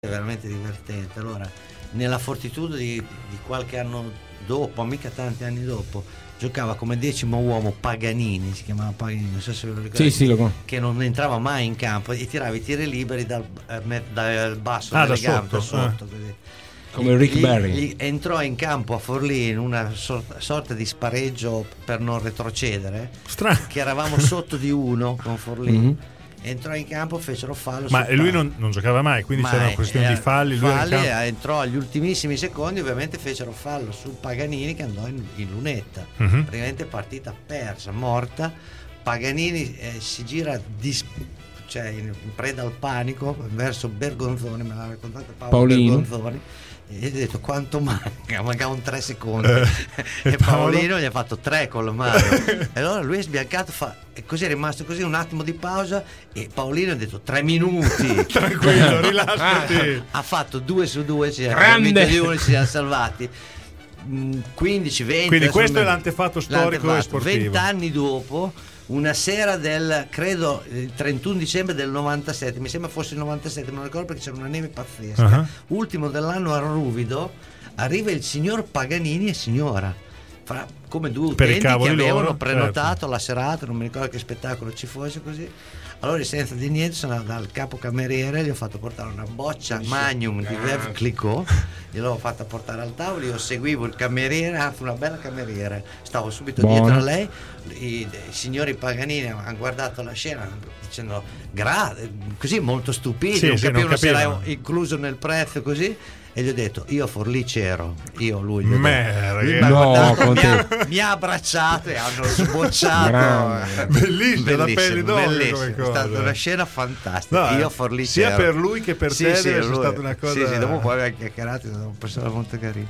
È veramente divertente. Allora, nella Fortitudo di qualche anno dopo, mica tanti anni dopo, giocava come 10° uomo Paganini, si chiamava Paganini, non so se ve lo ricordate, sì, che non entrava mai in campo e tirava i tiri liberi dal basso delle gambe, da sotto, così. Come Rick Barry. Entrò in campo a Forlì in una sorta di spareggio per non retrocedere, che eravamo sotto di 1 con Forlì. Mm-hmm. Entrò in campo, fecero fallo. Ma e lui non giocava mai, quindi c'era una questione di falli. Entrò agli ultimissimi secondi, ovviamente fecero fallo su Paganini che andò in lunetta. Uh-huh. Praticamente partita persa, morta. Paganini si gira in preda al panico verso Bergonzoni, me l'ha raccontato Paolino Bergonzoni. E gli ha detto quanto mancavano 3 secondi e Paolino gli ha fatto 3 col mano e allora lui è sbiancato, e così è rimasto così un attimo di pausa e Paolino ha detto 3 minuti tranquillo, rilassati. Ha fatto 2 su 2, ci siamo salvati 15-20. Quindi questo è l'antefatto storico e sportivo. 20 anni dopo, una sera del credo il 31 dicembre del 97, mi sembra fosse il 97, non ricordo perché c'era una neve pazzesca. Uh-huh. Ultimo dell'anno a Ruvido arriva il signor Paganini e signora, come 2 utenti che avevano prenotato la serata, non mi ricordo che spettacolo ci fosse, così. Allora senza di niente sono andato dal capo cameriere, gli ho fatto portare una boccia Magnum di Veuve Clicquot, gliel'ho fatta portare al tavolo, io seguivo il cameriere, anzi una bella cameriere, stavo subito dietro a lei, i signori Paganini hanno guardato la scena dicendo così molto stupiti, non capivano se era incluso nel prezzo così. E gli ho detto io a Forlì c'ero, lui mi ha abbracciato e hanno sbocciato. Bellissimo, la pelle d'oro, è stata una scena fantastica. Io a Forlì sia c'ero, per lui che per te deve essere stata una cosa. Sì, dopo poi abbiamo chiacchierato, è una persona molto carina.